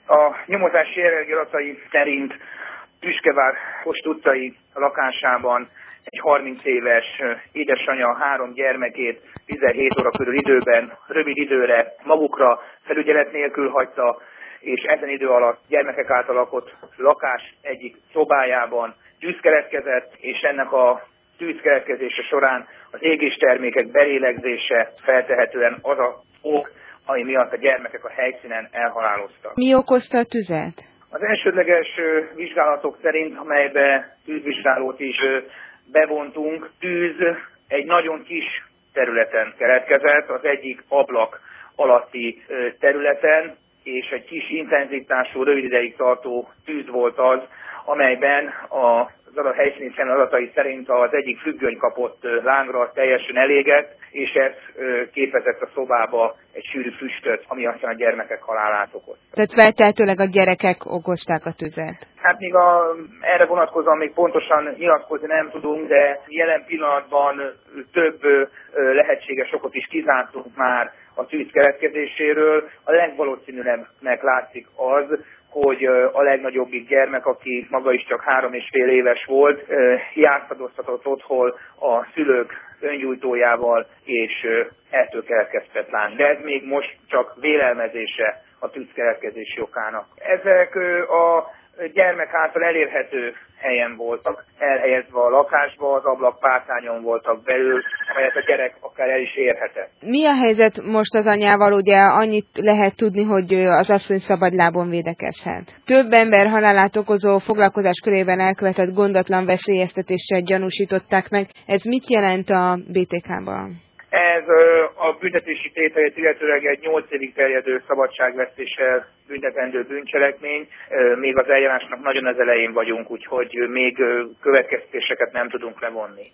A nyomozási adatai szerint Tüskevár Post utcai lakásában egy 30 éves édesanyja 3 gyermekét 17 óra körül időben rövid időre magukra felügyelet nélkül hagyta, és ezen idő alatt gyermekek által lakott lakás egyik szobájában tűz keletkezett, és ennek a tűz keletkezése során az égéstermékek belélegzése feltehetően az a ok, ami miatt a gyermekek a helyszínen elhaláloztak. Mi okozta a tüzet? Az elsődleges vizsgálatok szerint, amelybe tűzvizsgálót is bevontunk, tűz egy nagyon kis területen keletkezett, az egyik ablak alatti területen, és egy kis intenzitású, rövid ideig tartó tűz volt az, amelyben az helyszíni személy adatai szerint az egyik függöny kapott lángra, teljesen elégett, és ez képezett a szobába egy sűrű füstöt, ami aztán a gyermekek halálát okozta. Tehát feltehetőleg a gyerekek okozták a tüzet? Hát még erre vonatkozóan még pontosan nyilatkozni nem tudunk, de jelen pillanatban több lehetséges okot is kizártunk már a tűz keletkezéséről. A legvalószínűbbnek látszik az, hogy a legnagyobbik gyermek, aki maga is csak 3,5 éves volt, játszadoztatott otthon a szülők öngyújtójával, és ettől keletkezett láng. De ez még most csak vélelmezése a tűz keletkezési okának. Ezek a gyermek által elérhető helyen voltak elhelyezve a lakásba, az ablakpárkányon voltak belül, amelyet a gyerek akár el is érhetett. Mi a helyzet most az anyával? Ugye annyit lehet tudni, hogy az asszony szabadlábon védekezhet. Több ember halálát okozó foglalkozás körében elkövetett gondatlan veszélyeztetéssel gyanúsították meg. Ez mit jelent a BTK-ban? Ez a büntetési tételét illetőleg egy 8 évig terjedő szabadságvesztéssel büntetendő bűncselekmény. Még az eljárásnak nagyon az elején vagyunk, úgyhogy még következtetéseket nem tudunk levonni.